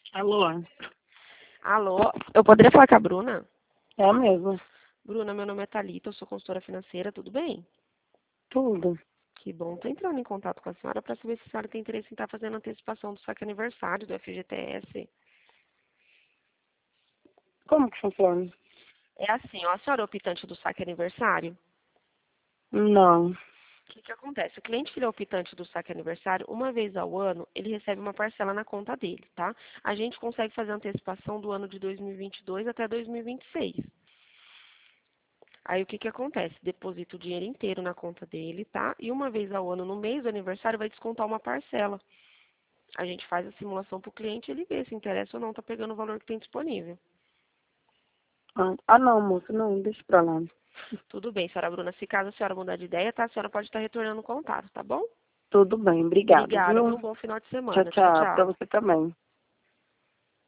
Alô, Alô, eu poderia falar com a Bruna? é a mesma. Bruna, meu nome é Thalita, eu sou consultora financeira, tudo bem? Tudo. Que bom, tô entrando em contato com a senhora para saber se a senhora tem interesse em estar fazendo antecipação do saque aniversário do FGTS. Como que funciona? É assim, ó, a senhora é optante do saque aniversário? Não. O que acontece? O cliente que ele é optante do saque aniversário, uma vez ao ano, ele recebe uma parcela na conta dele, tá? A gente consegue fazer a antecipação do ano de 2022 até 2026. Aí o que acontece? Deposita o dinheiro inteiro na conta dele, tá? E uma vez ao ano, no mês do aniversário, vai descontar uma parcela. A gente faz a simulação para o cliente e ele vê se interessa ou não, tá pegando o valor que tem disponível. Não, moça, não, deixa pra lá. Tudo bem, senhora Bruna. Se caso a senhora mudar de ideia, tá? A senhora pode estar retornando o contato, tá bom? Tudo bem, obrigado, Obrigada, viu? viu? Um bom final de Tchau, semana. Tchau, tchau, pra tchau. você também.